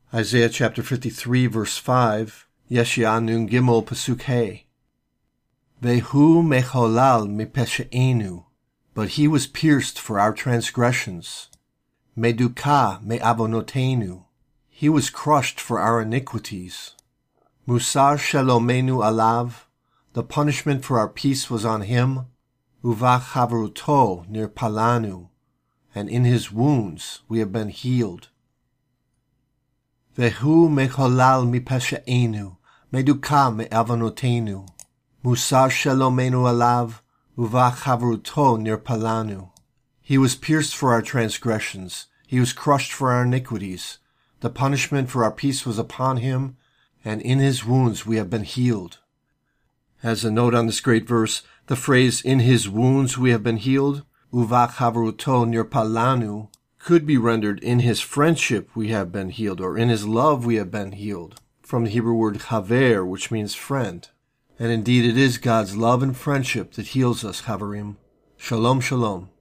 Isaiah chapter 53, verse 5, Yeshaya Nun Gimel Pasuk He. Vehu mecholal mipeshe'enu, but he was pierced for our transgressions. Meduka me'avonotenu, he was crushed for our iniquities. Musar shalomenu alav, the punishment for our peace was on him. Uvachavruto nirpalanu, and in his wounds we have been healed. Vehu mecholal mipeshe'enu, meduka me'avonotenu, musar shalomenu alav, uvachavruto nirpalanu. He was pierced for our transgressions, he was crushed for our iniquities. The punishment for our peace was upon him, and in his wounds we have been healed. As a note on this great verse, the phrase, in his wounds we have been healed, uvachavruto nirpalanu, could be rendered, in his friendship we have been healed, or in his love we have been healed, from the Hebrew word chaver, which means friend. And indeed it is God's love and friendship that heals us, Chaverim. Shalom, shalom.